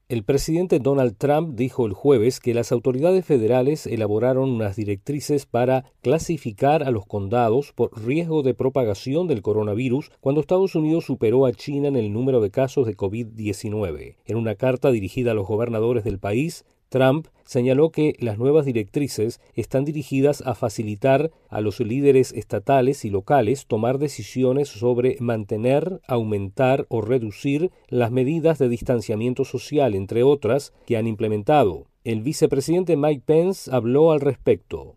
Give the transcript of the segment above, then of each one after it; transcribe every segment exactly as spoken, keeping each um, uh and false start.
El presidente Donald Trump dijo el jueves que las autoridades federales elaboraron unas directrices para clasificar a los condados por riesgo de propagación del coronavirus cuando Estados Unidos superó a China en el número de casos de covid diecinueve. En una carta dirigida a los gobernadores del país, Trump señaló que las nuevas directrices están dirigidas a facilitar a los líderes estatales y locales tomar decisiones sobre mantener, aumentar o reducir las medidas de distanciamiento social, entre otras, que han implementado. El vicepresidente Mike Pence habló al respecto.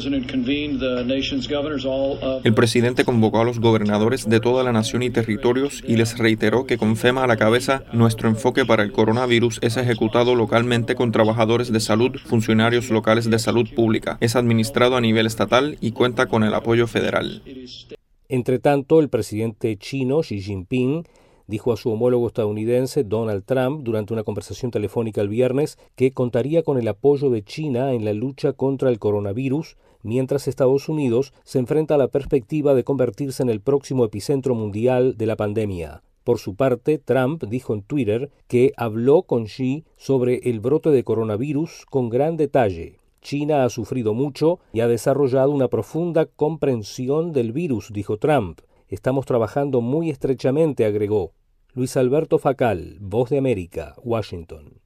El presidente convocó a los gobernadores de toda la nación y territorios y les reiteró que con FEMA a la cabeza, nuestro enfoque para el coronavirus es ejecutado localmente con trabajadores de salud, funcionarios locales de salud pública. Es administrado a nivel estatal y cuenta con el apoyo federal. Entre tanto, el presidente chino Xi Jinping dijo a su homólogo estadounidense Donald Trump durante una conversación telefónica el viernes que contaría con el apoyo de China en la lucha contra el coronavirus, mientras Estados Unidos se enfrenta a la perspectiva de convertirse en el próximo epicentro mundial de la pandemia. Por su parte, Trump dijo en Twitter que habló con Xi sobre el brote de coronavirus con gran detalle. China ha sufrido mucho y ha desarrollado una profunda comprensión del virus, dijo Trump. Estamos trabajando muy estrechamente, agregó. Luis Alberto Facal, Voz de América, Washington.